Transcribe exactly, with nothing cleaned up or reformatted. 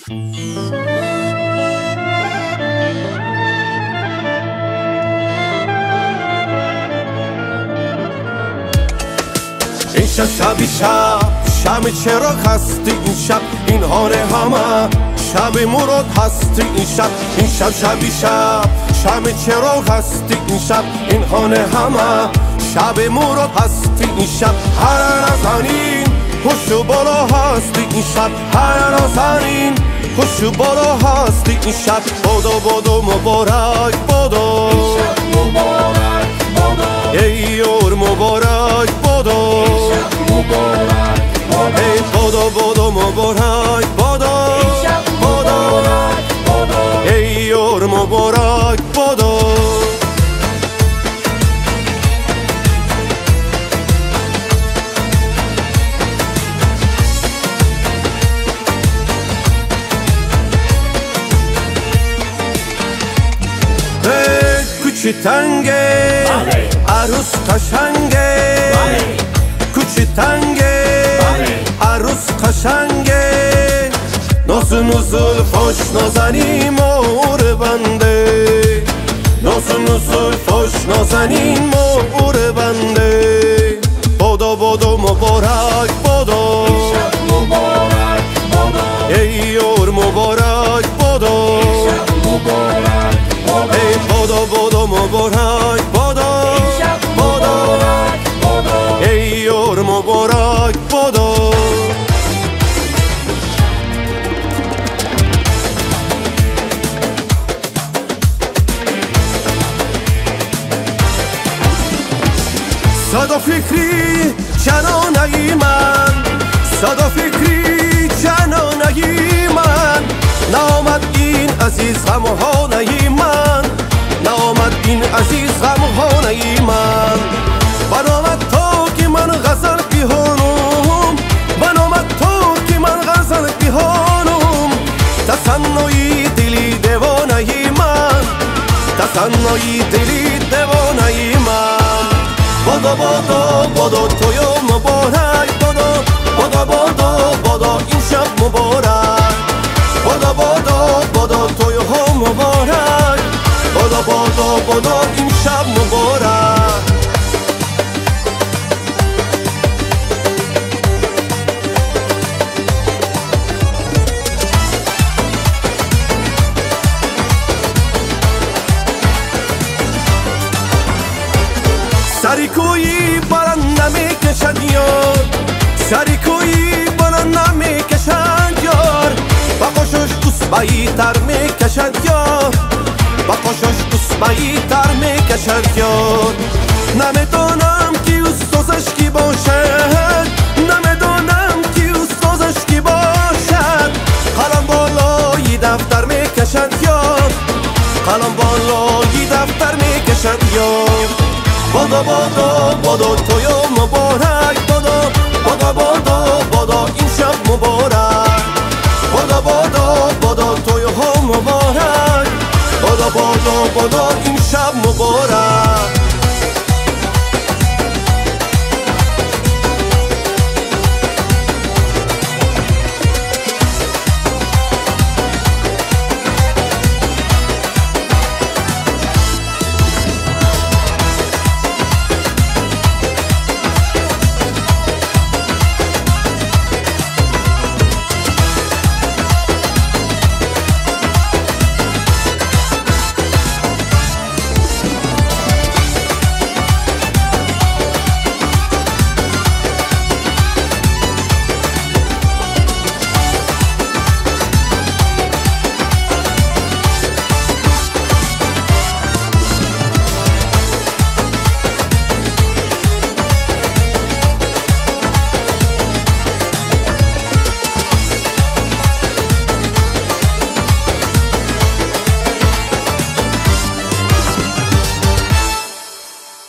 این شب شبی شب شب چراغ هستی این شب این هاره همه شب مراد هستی این شب این شب شبی شب شب چراغ هستی این شب این هاره همه شب مراد هستی این شب هر نازنین خوش و بالا هستی این شب هر نازنین خوش و بالا هستی این شب بادو بادو مبارک بادو مبارک بادو ای یار مبارک بادو ای بادو بادو مبارک بادو ای یار مبارک بادو کوچی تنگه عروس قشنگه کوچی تنگه عروس قشنگه نازو نزول فاش نازنین مور بنده نازو نزول فاش نازنین مور بنده بادو بادو مبارک بادو ای یار مبارک بادو ای بادو بادو مبارک بادو ای یار مبارک بادو صدا فکری جنانه من صدا فکری جنانه من نامد این عزیز غمخانه من نامد این عزیز غمخانه من بنامد تا که من غزل بخوانم بنامد تا که من غزل بخوانم تصنعی دلی دیوانه من تصنعی دلی دیوانه من بادو بادو بادو توی مبارک بادو بادو بادو بادو این شب مبارک بادو بادو بادو توی هم مبارک بادو بادو بادو این شب مبارک سری کوی بلند نمیکشد یار سری کوی بلند نمیکشد یار با قشش قصبایی تر میکشد یار با قشش قصبایی تر میکشد یار نمیدانم که استازش کی باشد نمیدانم که استازش کی باشد قلم بالای دفتر میکشد یار قلم بالای دفتر میکشد یار بادو بادو بادو توی مبارک بادو بادو بادو بادو این شب مبارک بادو بادو بادو توی هم مبارک بادو بادو بادو این شب مبارک